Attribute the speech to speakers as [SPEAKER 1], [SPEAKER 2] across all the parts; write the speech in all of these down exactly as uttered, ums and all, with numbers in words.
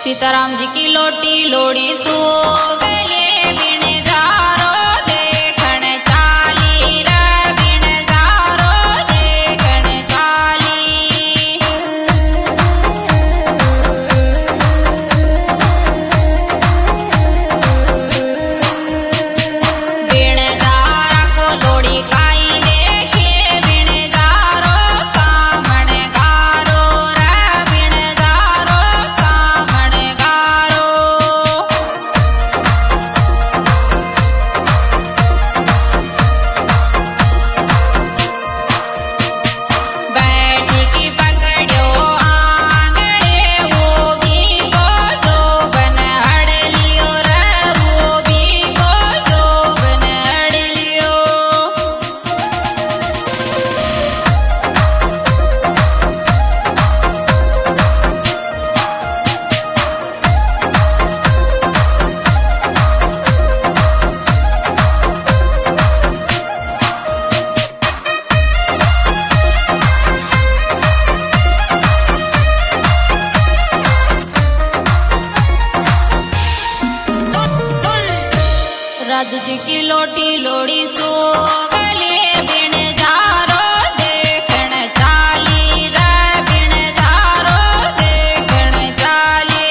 [SPEAKER 1] सीताराम जी की लोटी लोड़ी सो गए बिन जारो देखण चाली रे बिन जारो देखण चाली बिन जारा को लोड़ी काई देखे बिन जारो कामण गारो रे बिन जारो कामण गारो बैठी की पकड़ियो आंगड़े वो भी को जोबन हड़ लियो रे वो भी को जोबन हड़ लियो राधू जी की लोटी लोड़ी सो गले बिन जारो देखण चाली रे बिन जारो देखण चाली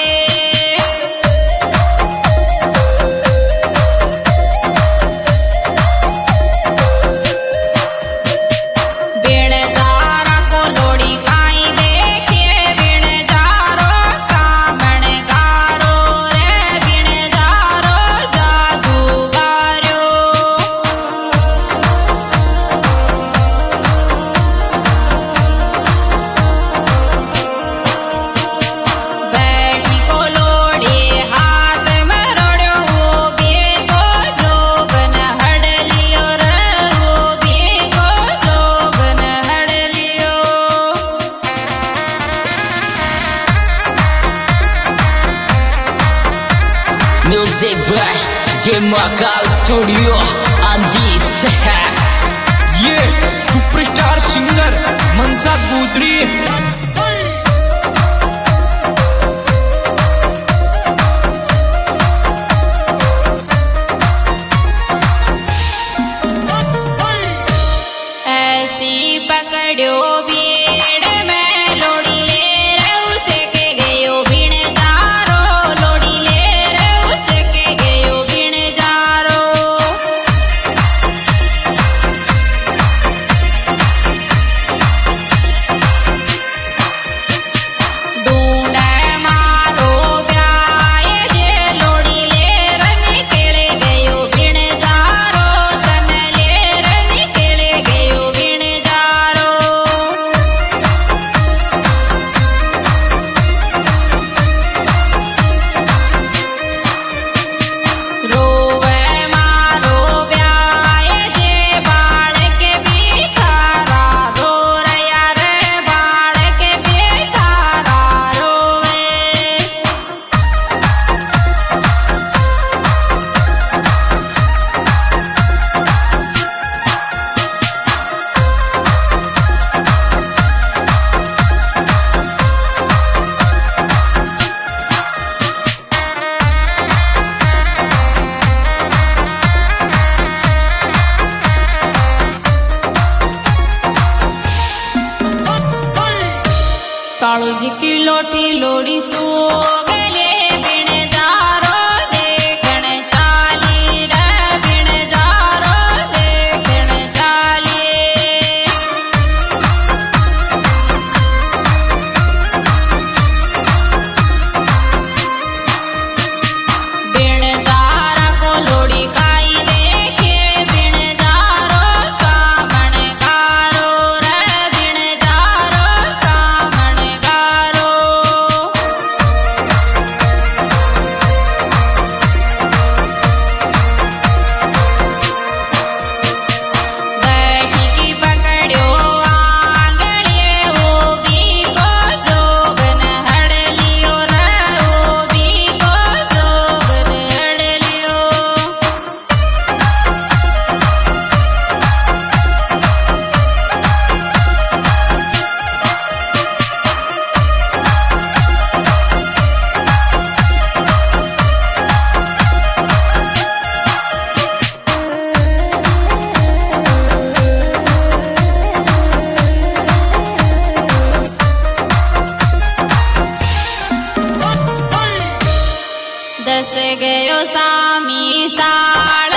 [SPEAKER 1] बिन जारा को लोड़ी काई देखे बिन जारो कामण गारो रे बिन जारो जादू गारो बैठी को लोड़ी हाथ में रोड़ो वो भी को जोबन हड़ लियो रे वो भी को जोबन हड़ लियो
[SPEAKER 2] Music by J Makal Studio on this.
[SPEAKER 3] ये सुपरस्टार सिंगर मनसा गोत्री
[SPEAKER 1] ऐसी पकड़ियो भीड़ में लोड़ी ले रे उचके गयो बिन जारो लोड़ी ले रे उचके गयो बिन जारो ढूंढे मारो ब्याय जे लोड़ी ले रे निकल गयो बिन जारो तन ले रे निकल गयो बिन जारो रोवे मारो ब्याय जे बालक भी थारा रो रया रे बालक भी थारा रोवे कालू जी की लोटी लोड़ी सो गले बिन जारो देखण चाली रे बिन जारो देखण चाली बिन जारा को लोड़ी काई देखे बिन जारो कामण गारो रे बिन जारो कामण गारो दस गयो सामी साळ